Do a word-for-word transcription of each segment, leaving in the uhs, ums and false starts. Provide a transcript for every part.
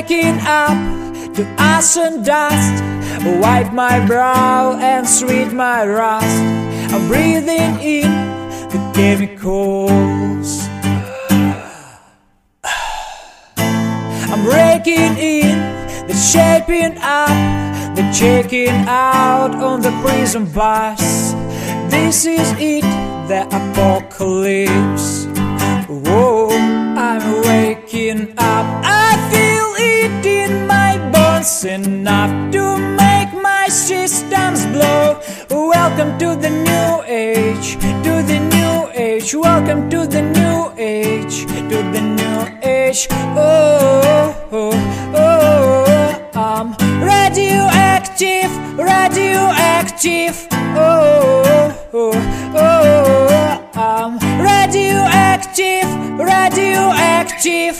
waking up to ash and dust. Wipe my brow and sweep my rust. I'm breathing in the chemicals. I'm breaking in, the shaping up, the checking out on the prison bus. This is it, the apocalypse. Whoa, I'm waking up. I feel it in my bones, enough to make my systems blow. Welcome to the new age, to the new age. Welcome to the new age, to the new age. Oh, oh, oh, I'm radioactive, radioactive. Oh, oh, oh, I'm radioactive, radioactive.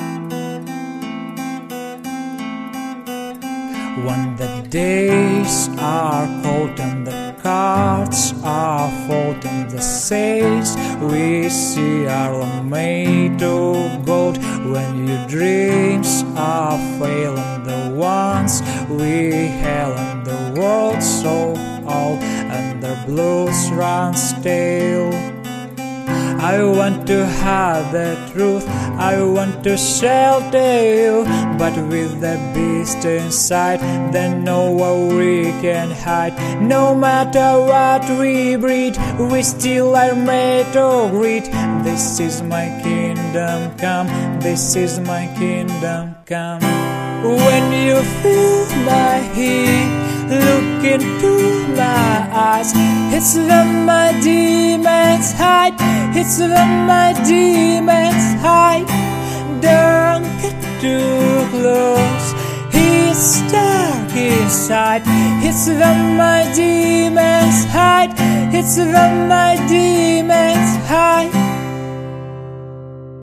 When the days are cold and the cards are folded and the sails we see are made of gold. When your dreams are failing, the ones we held, and the world so old and the blues run stale. I want to hide the truth, I want to shelter you, but with the beast inside, then no one we can hide. No matter what we breed, we still are made of greed. This is my kingdom come, this is my kingdom come. When you feel my heat, look into my eyes. It's when my demons hide, it's when my demons hide. Don't get too close, it's dark inside. It's when my demons hide, it's when my demons hide.